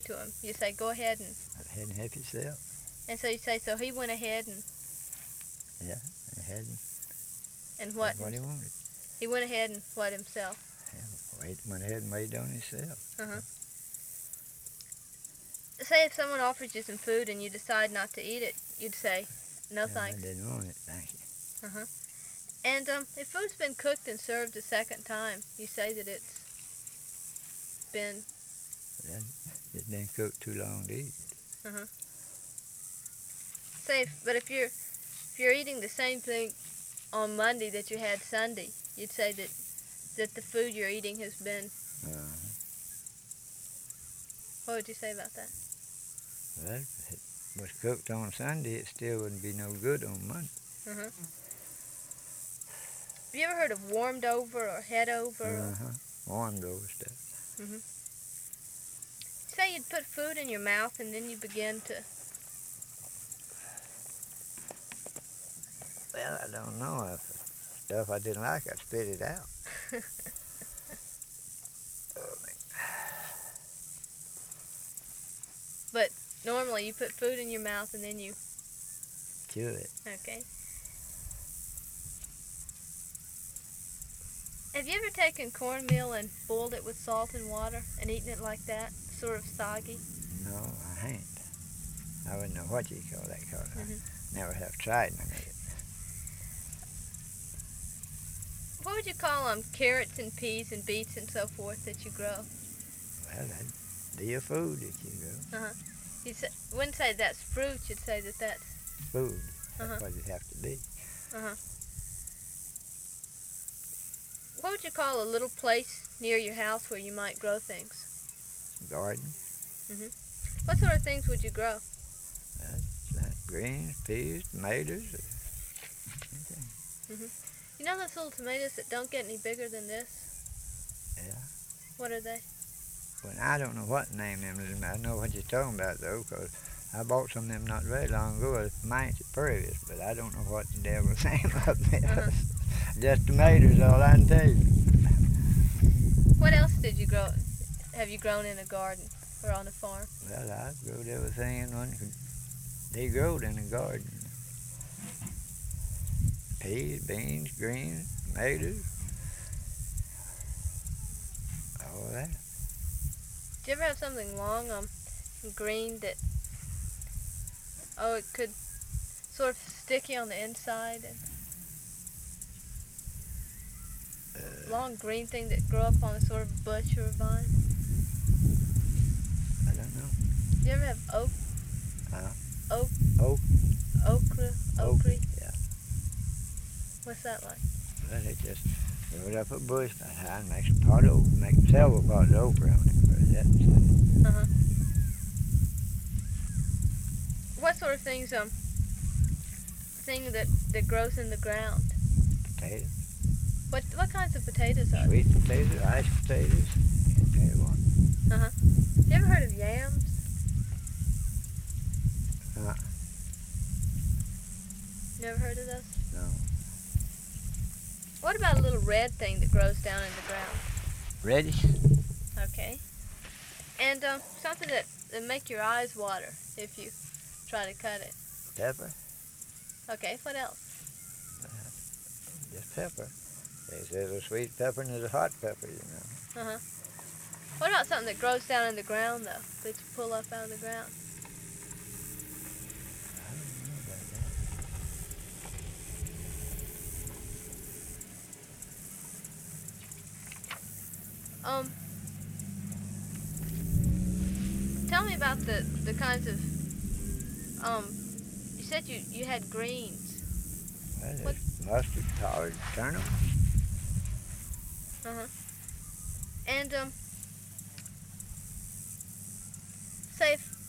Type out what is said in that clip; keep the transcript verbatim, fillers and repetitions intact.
to him. You say, go ahead and... Go ahead and help yourself. And so you say, so he went ahead and... Yeah, ahead and... And what? What he wanted. He went ahead and what himself? Yeah, wait, went ahead and waited on himself. Uh-huh. Say if someone offers you some food and you decide not to eat it, you'd say, no Yeah, thanks. I didn't want it, thank you. Uh-huh. And um, if food's been cooked and served a second time, you say that it's been... Well, it's been cooked too long to eat. Uh-huh. Say, if, but if you're if you're eating the same thing on Monday that you had Sunday, you'd say that that the food you're eating has been... Uh-huh. What would you say about that? Well, if it was cooked on Sunday, it still wouldn't be no good on Monday. Uh-huh. Have you ever heard of warmed over or head over? Uh-huh. Warmed over stuff. Mm-hmm. Say you'd put food in your mouth and then you begin to... Well, I don't know. If stuff I didn't like, I'd spit it out. But normally you put food in your mouth and then you... Chew it. Okay. Have you ever taken cornmeal and boiled it with salt and water and eaten it like that? Sort of soggy? No, I ain't. I wouldn't know what you call that, cause Mm-hmm. I never have tried none of it. What would you call um, carrots and peas and beets and so forth that you grow? Well, that'd be a food that you grow. Uh-huh. You say, wouldn't say that's fruit, you'd say that that's... Food. That's Uh-huh. what it'd have to be. Uh-huh. What would you call a little place near your house where you might grow things? Garden. Mm-hmm. What sort of things would you grow? Well, like greens, peas, tomatoes. Anything. Mm-hmm. You know those little tomatoes that don't get any bigger than this? Yeah. What are they? Well, I don't know what name them is. I know what you're talking about, though, because I bought some of them not very long ago at Mine's at Purvis, but I don't know what the devil's name of them Uh-huh. is. Just tomatoes, all I can tell you. What else did you grow? Have you grown in a garden or on a farm? Well, I growed everything one could. They growed in the garden. Peas, beans, greens, tomatoes, all that. Did you ever have something long, um, green that, oh, it could sort of sticky on the inside? And Uh, long green thing that grew up on a sort of bush or vine? I don't know. Did you ever have oak? Huh? Oak? Oak? Okra? Oak, Okra? yeah. What's that like? Well, they just grow it up a bush by the time makes a pot of, make several pots of okra on it. But that's it. Uh-huh. What sort of things, um, thing that, that grows in the ground? Potatoes. What what kinds of potatoes are Sweet potatoes, iced potatoes. Can't tell you one. there? Uh-huh. You ever heard of yams? Uh, Never heard of those? no. What about a little red thing that grows down in the ground? Reddish? Okay. And um, something that, that make your eyes water if you try to cut it. Pepper? Okay, what else? Just pepper. There's a sweet pepper and there's a hot pepper, you know. Uh-huh. What about something that grows down in the ground, though, that you pull up out of the ground? I don't know about that. Um, tell me about the, the kinds of, um, you said you, you had greens. Well, What? there's mustard, collard, turnip. Uh-huh. And, um, say if